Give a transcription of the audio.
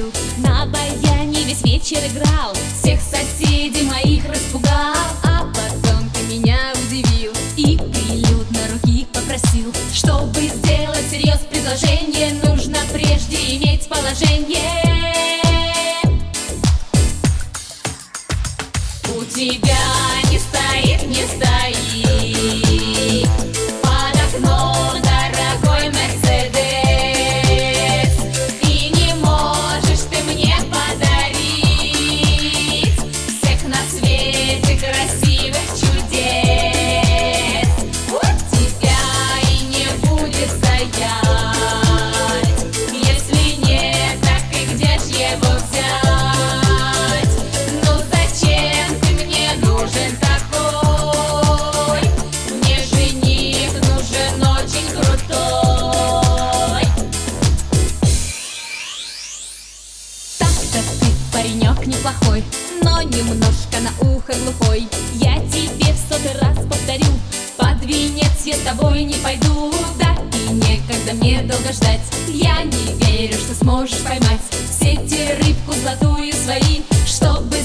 подарил. На баяне весь вечер играл, всех соседей моих распугал. А потом ты меня удивил и прилюдно руки попросил. Чтобы сделать серьез предложение, нужно прежде иметь положение. У тебя не стоит под окном дорогой Мерседес, и не можешь ты мне подарить всех на свете красивых чудес. У тебя и не будет стоять, если нет, так и где ж его взять? Ну зачем ты мне нужен такой? Мне жених нужен очень крутой. Так-то ты паренек неплохой, но немножко на ухо глухой. Я тебе в 100-й раз повторю, под венец я с тобой не пойду. Да и некогда мне долго ждать, я не верю, что сможешь поймать в сети рыбку золотую свои, чтобы